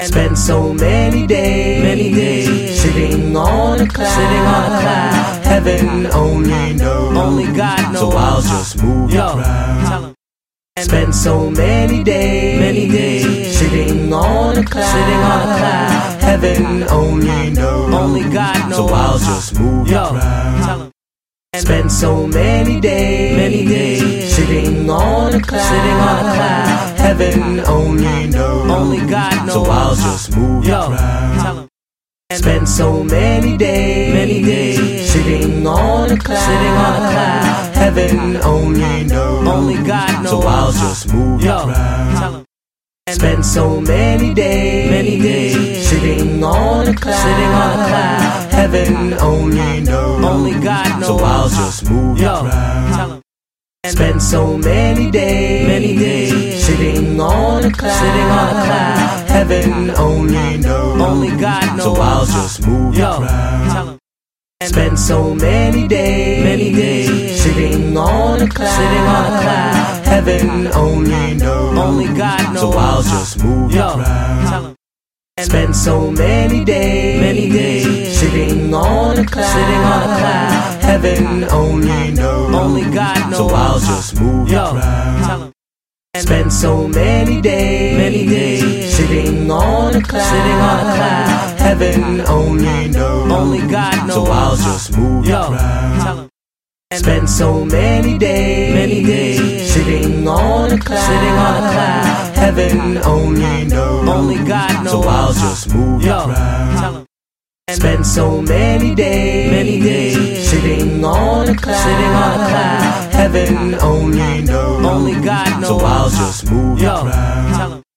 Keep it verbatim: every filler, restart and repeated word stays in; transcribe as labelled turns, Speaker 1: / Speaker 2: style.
Speaker 1: Spent so many days, many days sitting on a cloud, sitting on a cloud. Heaven only knows, only God knows. So I'll just move Yo, the crowd. Spent so many days, many days sitting on a cloud, sitting on a cloud. Heaven only knows, only God knows. So I'll just move Yo, the crowd. Spent so many days, many days sitting on a cloud, sitting on a cloud. Heaven only knows, only God knows. So I'll just move Yo, the crowd. Spent so many days, many days sitting on a cloud, sitting on a cloud. Heaven only knows, only God knows. So I'll just move Yo, the crowd. Spent so many days, many days sitting on a cloud, sitting on a cloud. Heaven only knows, only God knows. So I'll just move Yo, the crowd. Spent so many days, many days sitting on a cloud, sitting on a cloud. Heaven only knows, only God knows. So I'll just move Yo, the crowd. Spent so many days, many days sitting on a cloud, sitting on a cloud. Heaven only knows, only God knows. So I'll just move Yo, the crowd. Spent so many days, many days sitting on a cloud, sitting on a cloud. Heaven only knows, only God knows. So I'll just move Yo, the crowd. Spent so many days, many days sitting on a cloud, sitting on a cloud. Heaven only knows, only God knows. So I'll just move Yo, the crowd. Spent so many days, many days sitting on a cloud, sitting on a cloud. Heaven only knows, only God knows. So I'll just move Yo, the crowd. Spent so many days, many days sitting on a cloud, sitting on a cloud. Heaven only knows, only God knows. So I'll just move Yo, the crowd.